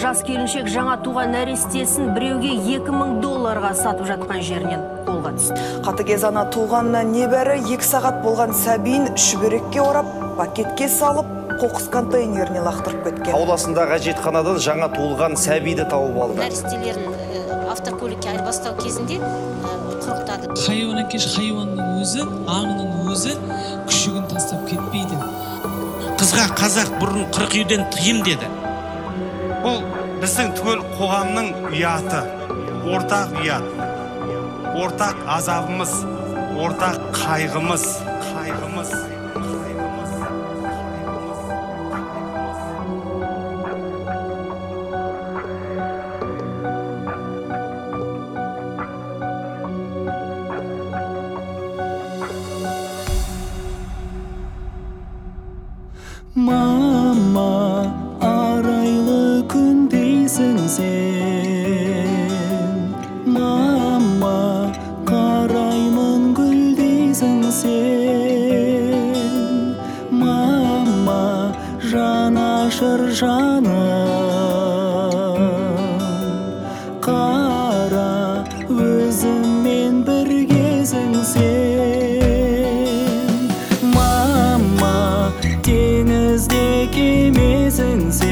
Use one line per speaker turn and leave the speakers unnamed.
Жас келіншек жаңа туған нәрестесін біреуге $2000 сатып жатқан жерінен қолға түсті.
Қатыгез ана туғанына небәрі 2 сағат болған сәбиін шүберекке орап, пакетке салып, қоқыс контейнеріне лақтырып кеткен.
Ауласындағы әжетханадан жаңа туылған сәбиді тауып алды.
Нәрестелерін автокөлікке айырбастау кезінде құрықтады.
Хайуанкеш хайуанның өзі, аңның өзі күшігін тастап кетпейді.
Қызға қазақ бұрын 40 үйден тыйым деді.
Бұл біздің түгел қоғамның ұяты, ортақ ұят, ортақ азабымыз, ортақ қайғымыз.
Мама, арайлы күн дейсің сен. Мама, қараймын гүл дейсің сен. Мама, жанашыр жаным, қара өзіммен біргесің сен. Мама, теңізде кемесің сен.